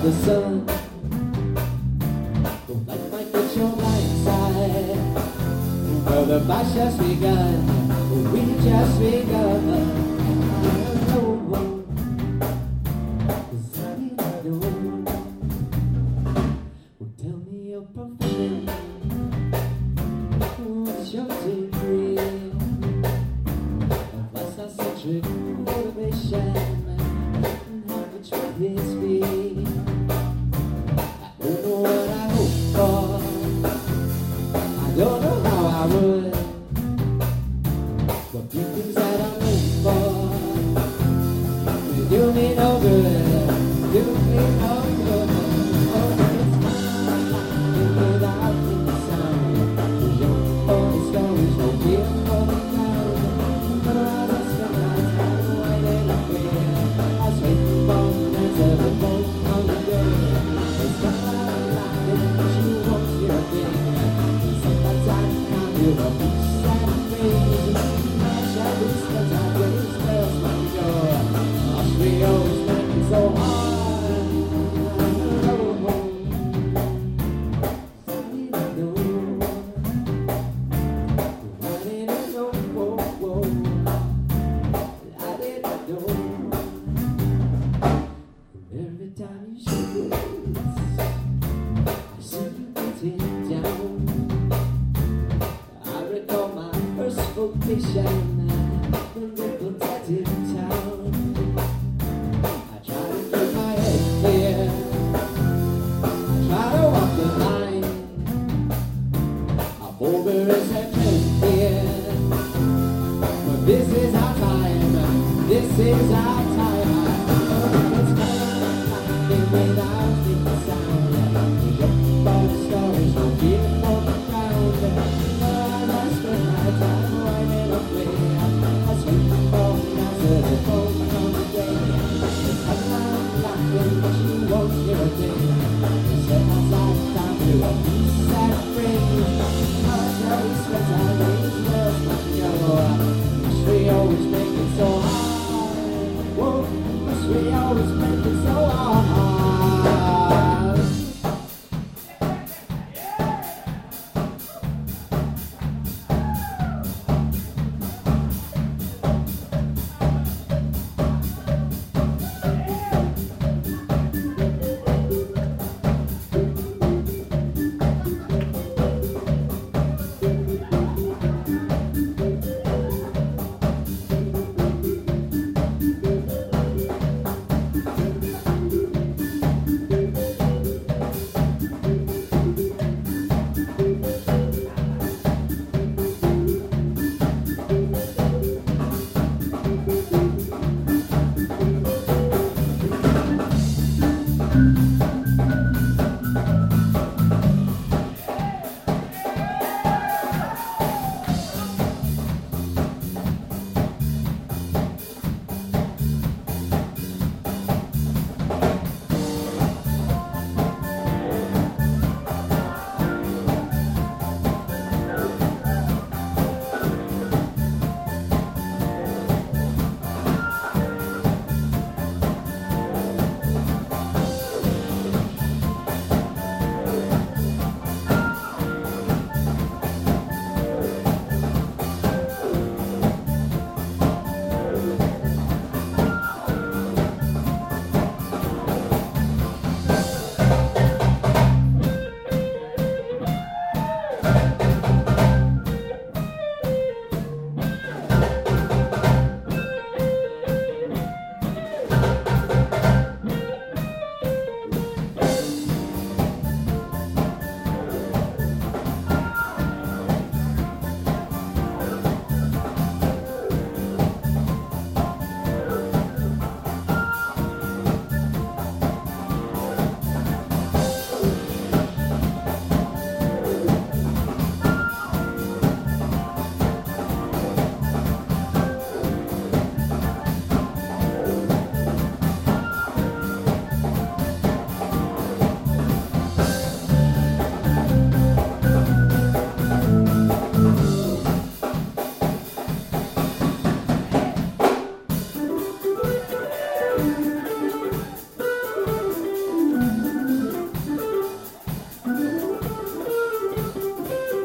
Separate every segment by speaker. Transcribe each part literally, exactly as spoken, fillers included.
Speaker 1: the sun. The light might get your blind side. Well, the fight's just begun. We just begun. What's your degree of lifestyle-centric motivation? And how much will this be? I don't know what I hope for. I don't know how I would. But few things that I'm looking for will do me no good. Do me no good. Oh, it's mine without the sound. For the stories, no fear for the crowd. But I just spend my time waiting up here. I wait for the answer that won't come today. It's not like that you won't hear a thing. Sometimes I can't feel a piece that freeze. My shadows that I raise spells my joy. Us we always make it so hard. Every time you shake your boots, I see you getting down. I recall my first vocation when we put that in town. I try to keep my head clear, I try to walk the line. Our over is a trend here, but this is our time, this is our time. Without the sound, we look for the stories, no fear for the crowd. But I spend my time winding up way. I swim for the answer that won't come again. It's a loud laughing, but you won't hear a thing. Step outside, time to a piece that brings. Our cherry sweats, our rain smells like yellow. Wish we always make it so hard. Whoa, wish we always make it so hard.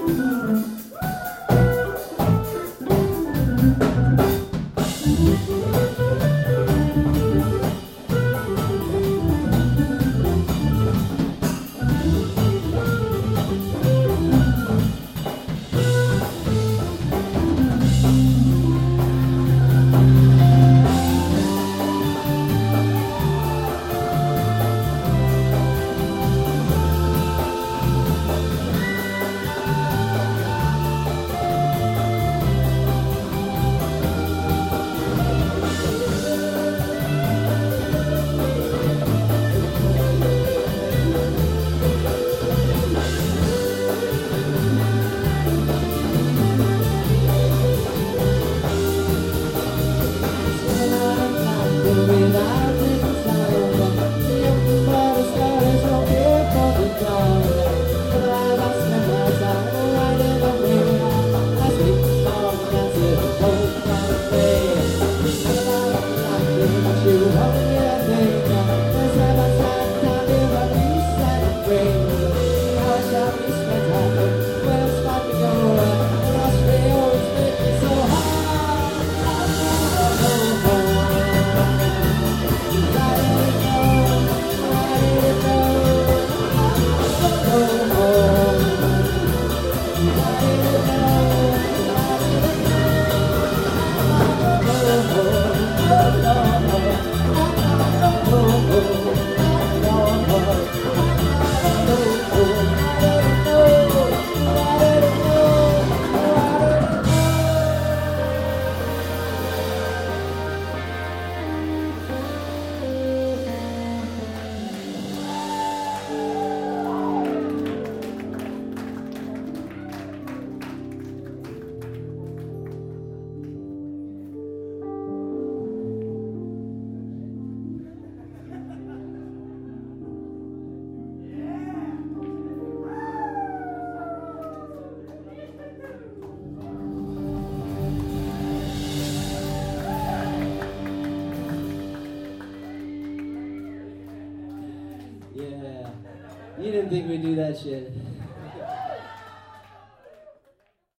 Speaker 1: You didn't think we'd do that shit.